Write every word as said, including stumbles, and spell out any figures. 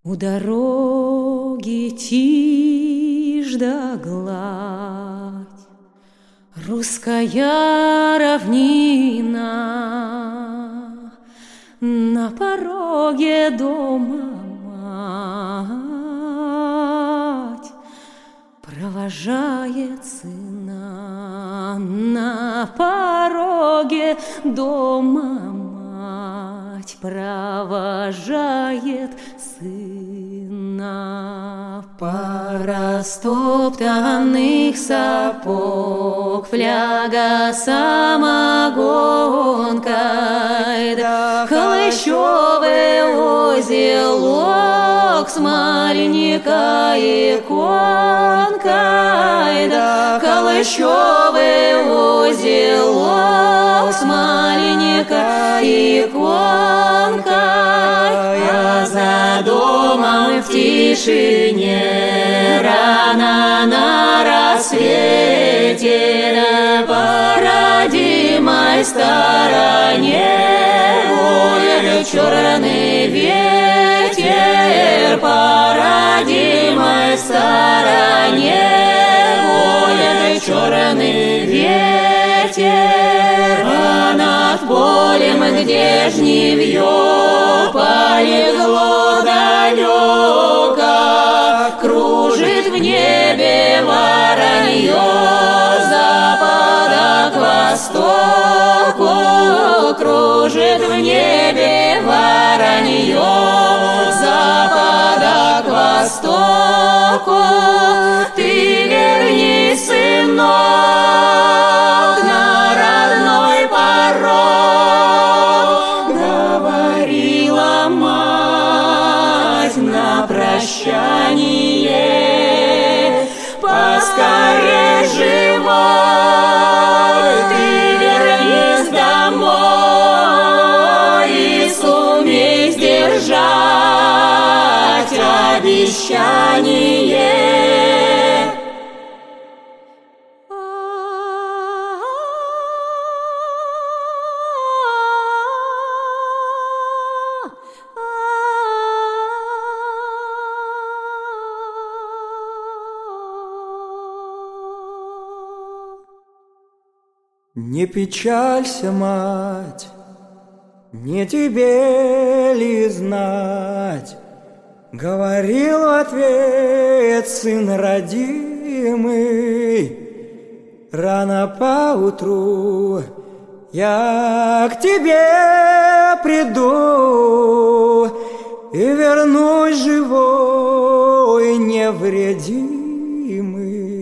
У дороги тишь да гладь, русская равнина, на пороге дома мать провожает сына, на пороге дома мать провожает сына. Пара стоптанных сапог, фляга самогонкой, да холощовый узелок с маленькой иконкой, да холощовый узелок с маленькой иконкой. А за домом в тишине рано на рассвете на породимой стороне воет черный ветер, по родимой стороне воет черный ветер. А над полем, где жнивье полегло далеко, кружит в небе воронье с запада к востоку, кружит в небе воронье с запада к востоку. Ты вернись, сынок, на родной порог, говорила мать на прощание. Поскорей живой ты вернись домой и сумей сдержать обещание. Не печалься, мать, не тебе ли знать, говорил в ответ сын родимый. Рано поутру я к тебе приду и вернусь живой, невредимый.